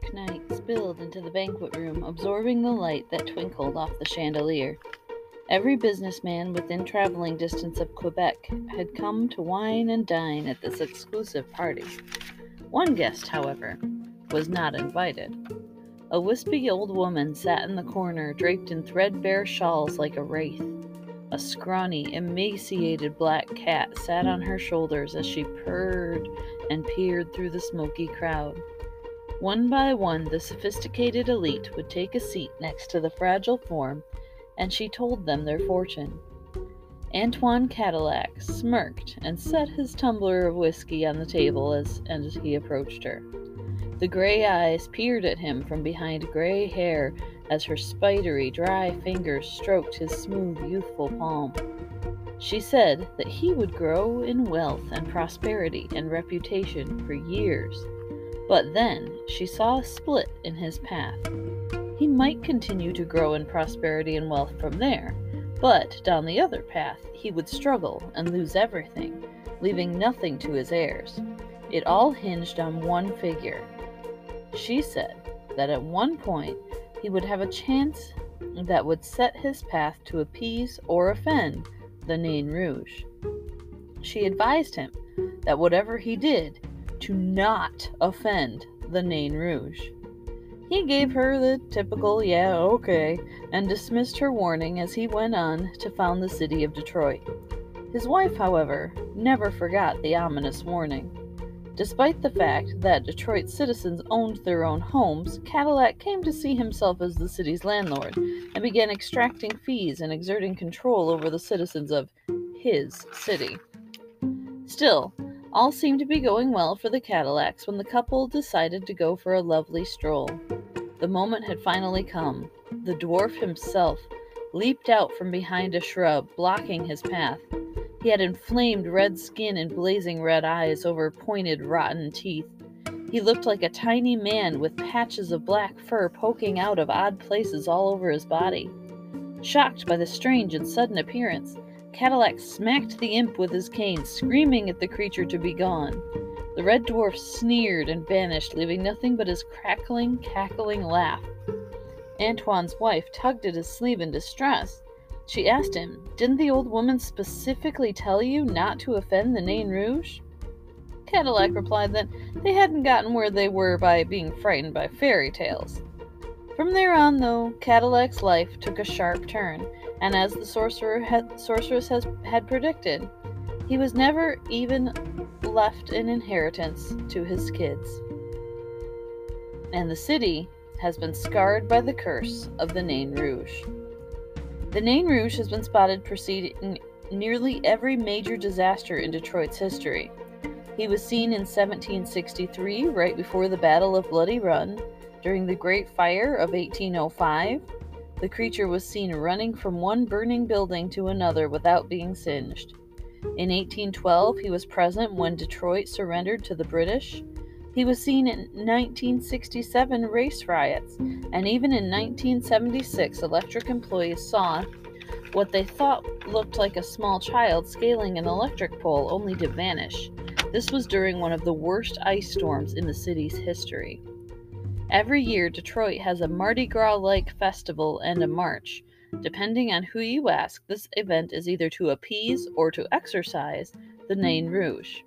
dark night spilled into the banquet room, absorbing the light that twinkled off the chandelier. Every businessman within traveling distance of Quebec had come to wine and dine at this exclusive party. One guest, however, was not invited. A wispy old woman sat in the corner, draped in threadbare shawls like a wraith. A scrawny, emaciated black cat sat on her shoulders as she purred and peered through the smoky crowd. One by one, the sophisticated elite would take a seat next to the fragile form, and she told them their fortune. Antoine Cadillac smirked and set his tumbler of whiskey on the table as he approached her. The gray eyes peered at him from behind gray hair as her spidery, dry fingers stroked his smooth, youthful palm. She said that he would grow in wealth and prosperity and reputation for years. But then she saw a split in his path. He might continue to grow in prosperity and wealth from there, but down the other path he would struggle and lose everything, leaving nothing to his heirs. It all hinged on one figure. She said that at one point he would have a chance that would set his path to appease or offend the Nain Rouge. She advised him that whatever he did, to not offend the Nain Rouge. He gave her the typical "yeah, okay," and dismissed her warning as he went on to found the city of Detroit. His wife, however, never forgot the ominous warning. Despite the fact that Detroit citizens owned their own homes, Cadillac came to see himself as the city's landlord and began extracting fees and exerting control over the citizens of his city. Still, all seemed to be going well for the Cadillacs when the couple decided to go for a lovely stroll. The moment had finally come. The dwarf himself leaped out from behind a shrub, blocking his path. He had inflamed red skin and blazing red eyes over pointed, rotten teeth. He looked like a tiny man with patches of black fur poking out of odd places all over his body. Shocked by the strange and sudden appearance, Cadillac smacked the imp with his cane, screaming at the creature to be gone. The red dwarf sneered and vanished, leaving nothing but his crackling, cackling laugh. Antoine's wife tugged at his sleeve in distress. She asked him, "Didn't the old woman specifically tell you not to offend the Nain Rouge?" Cadillac replied that they hadn't gotten where they were by being frightened by fairy tales. From there on, though, Cadillac's life took a sharp turn, and as the sorceress had predicted, he was never even left an inheritance to his kids. And the city has been scarred by the curse of the Nain Rouge. The Nain Rouge has been spotted preceding nearly every major disaster in Detroit's history. He was seen in 1763, right before the Battle of Bloody Run. During the Great Fire of 1805, the creature was seen running from one burning building to another without being singed. In 1812, he was present when Detroit surrendered to the British. He was seen in 1967 race riots, and even in 1976, electric employees saw what they thought looked like a small child scaling an electric pole, only to vanish. This was during one of the worst ice storms in the city's history. Every year, Detroit has a Mardi Gras-like festival and a march. Depending on who you ask, this event is either to appease or to exorcise the Nain Rouge.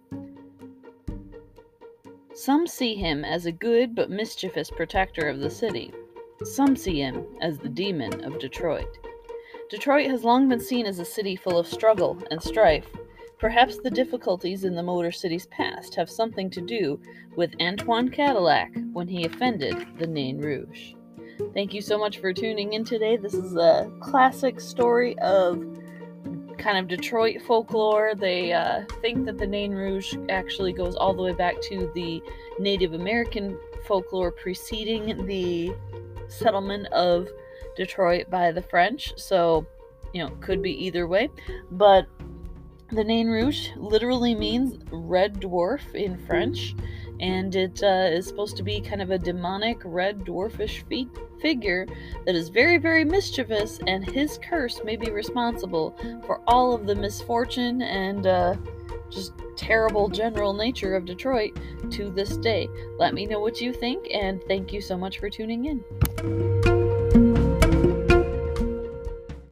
Some see him as a good but mischievous protector of the city. Some see him as the demon of Detroit. Detroit has long been seen as a city full of struggle and strife. Perhaps the difficulties in the Motor City's past have something to do with Antoine Cadillac when he offended the Nain Rouge. Thank you so much for tuning in today. This is a classic story of kind of Detroit folklore. They think that the Nain Rouge actually goes all the way back to the Native American folklore preceding the settlement of Detroit by the French. So, could be either way. But the Nain Rouge literally means red dwarf in French, and it is supposed to be kind of a demonic red dwarfish figure that is very, very mischievous, and his curse may be responsible for all of the misfortune and just terrible general nature of Detroit to this day. Let me know what you think, and thank you so much for tuning in.